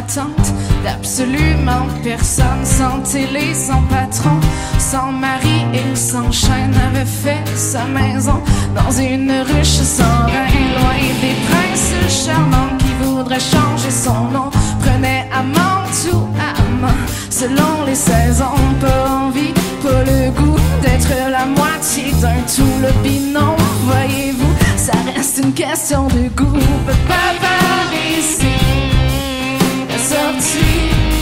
l'attente d'absolument personne, sans télé, sans patron, sans mari et sans chaîne, avait fait sa maison dans une ruche sans rein, loin des princes charmants qui voudraient changer son nom, prenait amant ou amant selon les saisons, pas envie, pas le goût d'être la moitié d'un tout, le binôme, voyez-vous, ça reste une question de goût. Pas par ici, la sortie.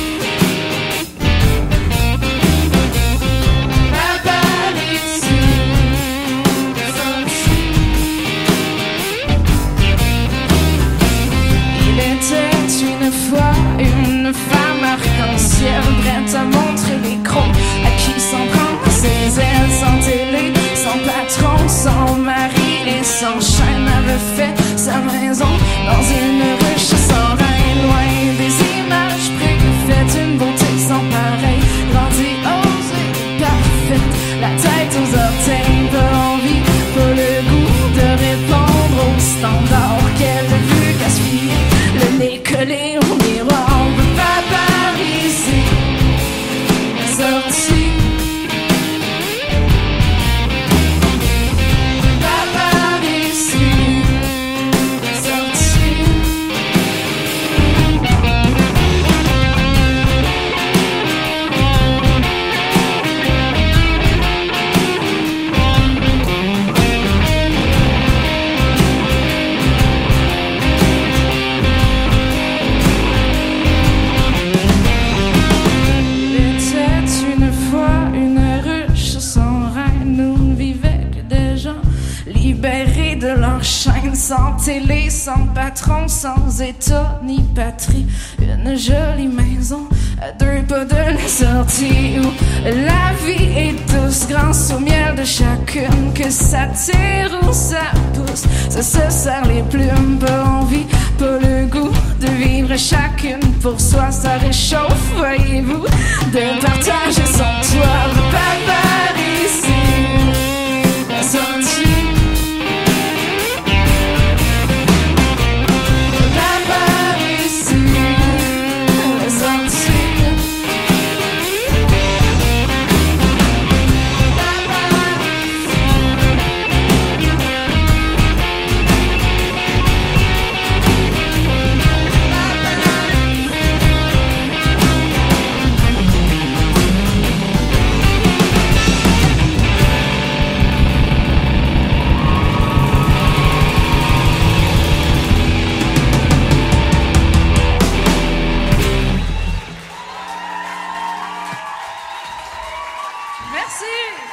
Pas par ici, la sortie. Il était une fois une femme arc-en-ciel, prête à montrer les crocs, à qui s'en prend ses ailes, sans télé, sans patron, sans mari et sans chaîne, avait fait sa maison dans une ruche sans rein, loin des images préfaites, une beauté sans pareil, grandiose et parfaite, la tête aux orteils, pas envie, pas le goût de répondre aux standards qu'elle a vu gaspiller, le nez collé au miroir. Pas par ici, sorti. Libérés de leur chaîne, sans télé, sans patron, sans état ni patrie, une jolie maison à 2 pas de la sortie où la vie est douce grâce au miel de chacune, que ça tire ou ça pousse, ça se serre les plumes, pas envie, pas le goût de vivre chacune pour soi, ça réchauffe, voyez-vous, de partager son toit. Pas par ici, la sortie. Merci.